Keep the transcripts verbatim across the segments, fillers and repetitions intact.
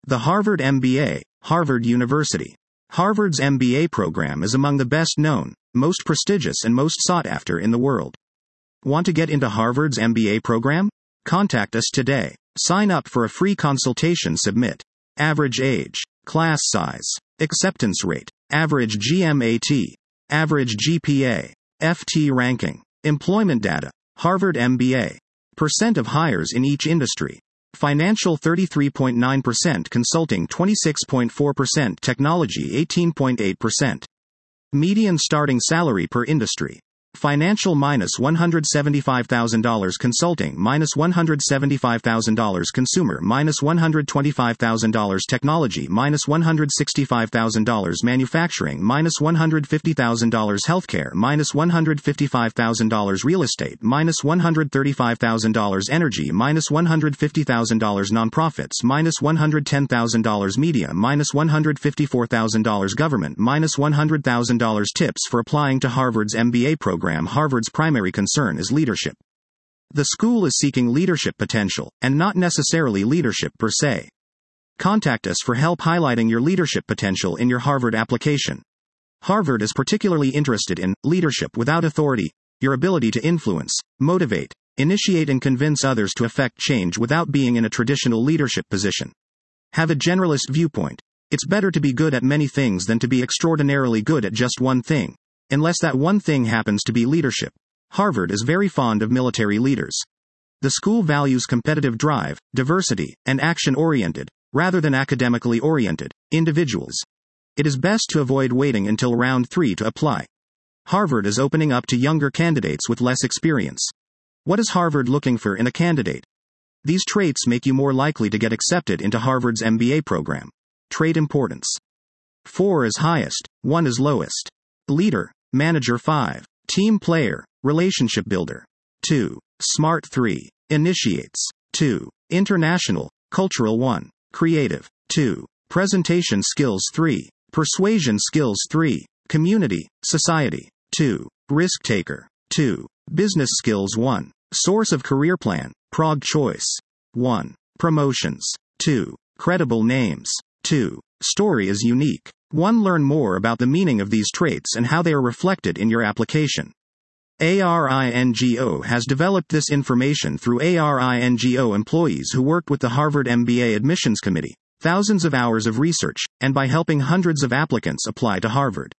The Harvard M B A, Harvard University. Harvard's M B A program is among the best known, most prestigious and most sought after in the world. Want to get into Harvard's M B A program? Contact us today. Sign up for a free consultation. Submit. Average age, class size, acceptance rate, average G M A T, average G P A, F T ranking, employment data, Harvard M B A, percent of hires in each industry, financial thirty-three point nine percent, consulting twenty-six point four percent, technology eighteen point eight percent. Median starting salary per industry. Financial minus one hundred seventy-five thousand dollars, consulting minus one hundred seventy-five thousand dollars, consumer minus one hundred twenty-five thousand dollars, technology minus one hundred sixty-five thousand dollars, manufacturing minus one hundred fifty thousand dollars, healthcare minus one hundred fifty-five thousand dollars, real estate minus one hundred thirty-five thousand dollars, energy minus one hundred fifty thousand dollars, nonprofits minus one hundred ten thousand dollars, media minus one hundred fifty-four thousand dollars, government minus one hundred thousand dollars. Tips for applying to Harvard's M B A program. Harvard's primary concern is leadership. The school is seeking leadership potential, and not necessarily leadership per se. Contact us for help highlighting your leadership potential in your Harvard application. Harvard is particularly interested in leadership without authority, your ability to influence, motivate, initiate and convince others to effect change without being in a traditional leadership position. Have a generalist viewpoint. It's better to be good at many things than to be extraordinarily good at just one thing, unless that one thing happens to be leadership. Harvard is very fond of military leaders. The school values competitive drive, diversity, and action-oriented, rather than academically oriented, individuals. It is best to avoid waiting until round three to apply. Harvard is opening up to younger candidates with less experience. What is Harvard looking for in a candidate? These traits make you more likely to get accepted into Harvard's M B A program. Trait importance. four is highest, one is lowest. Leader, manager five. Team player, relationship builder. two. Smart three. Initiates. two. International, cultural one. Creative. two. Presentation skills three. Persuasion skills three. Community, society. two. Risk taker. two. Business skills one. Source of career plan, prog choice. one. Promotions. two. Credible names. two. Story is unique. one. Learn more about the meaning of these traits and how they are reflected in your application. ARINGO has developed this information through ARINGO employees who worked with the Harvard M B A admissions committee, thousands of hours of research, and by helping hundreds of applicants apply to Harvard.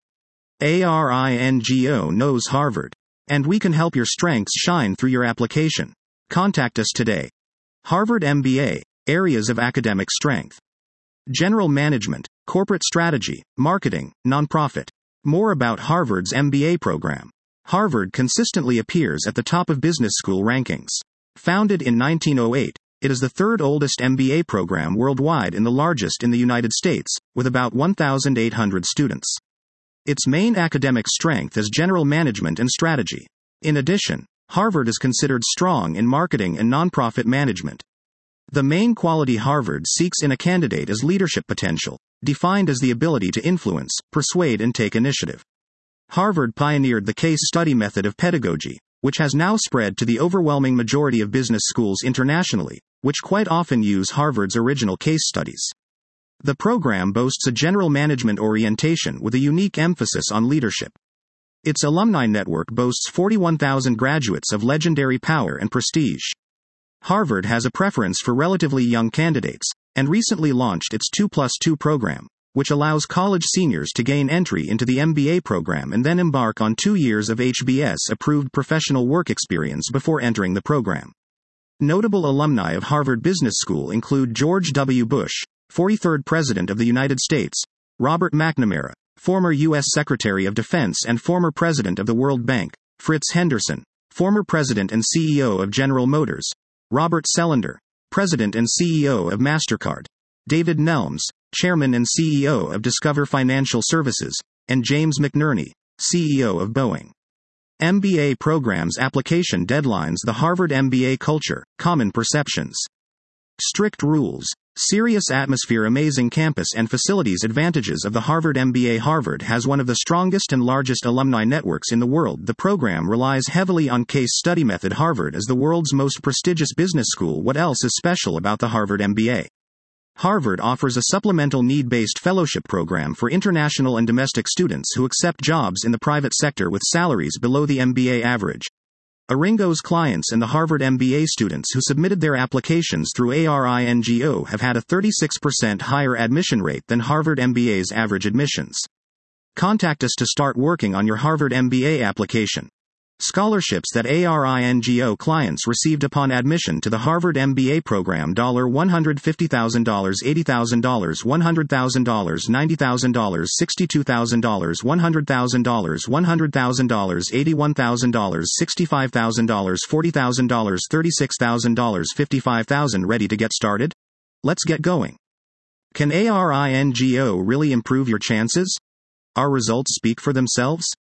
ARINGO knows Harvard, and we can help your strengths shine through your application. Contact us today. Harvard M B A, areas of academic strength. General management, corporate strategy, marketing, nonprofit. More about Harvard's M B A program. Harvard consistently appears at the top of business school rankings. Founded in nineteen oh eight, it is the third oldest M B A program worldwide and the largest in the United States, with about one thousand eight hundred students. Its main academic strength is general management and strategy. In addition, Harvard is considered strong in marketing and nonprofit management. The main quality Harvard seeks in a candidate is leadership potential, defined as the ability to influence, persuade and take initiative. Harvard pioneered the case study method of pedagogy, which has now spread to the overwhelming majority of business schools internationally, which quite often use Harvard's original case studies. The program boasts a general management orientation with a unique emphasis on leadership. Its alumni network boasts forty-one thousand graduates of legendary power and prestige. Harvard has a preference for relatively young candidates, and recently launched its two plus two program, which allows college seniors to gain entry into the M B A program and then embark on two years of H B S-approved professional work experience before entering the program. Notable alumni of Harvard Business School include George W. Bush, forty-third President of the United States, Robert McNamara, former U S Secretary of Defense and former President of the World Bank, Fritz Henderson, former President and C E O of General Motors, Robert Selander, President and C E O of MasterCard, David Nelms, Chairman and C E O of Discover Financial Services, and James McNerney, C E O of Boeing. M B A programs application deadlines. The Harvard M B A culture, common perceptions. Strict rules, serious atmosphere, amazing campus and facilities. Advantages of the Harvard M B A. Harvard has one of the strongest and largest alumni networks in the world. The program relies heavily on case study method. Harvard is the world's most prestigious business school. What else is special about the Harvard M B A? Harvard offers a supplemental need-based fellowship program for international and domestic students who accept jobs in the private sector with salaries below the M B A average. Aringo's clients and the Harvard M B A students who submitted their applications through Aringo have had a thirty-six percent higher admission rate than Harvard M B A's average admissions. Contact us to start working on your Harvard M B A application. Scholarships that Aringo clients received upon admission to the Harvard M B A program: one hundred fifty thousand dollars, eighty thousand dollars, one hundred thousand dollars, ninety thousand dollars, sixty-two thousand dollars, one hundred thousand dollars, one hundred thousand dollars, eighty-one thousand dollars, sixty-five thousand dollars, forty thousand dollars, thirty-six thousand dollars, fifty-five thousand dollars. Ready to get started? Let's get going. Can Aringo really improve your chances? Our results speak for themselves.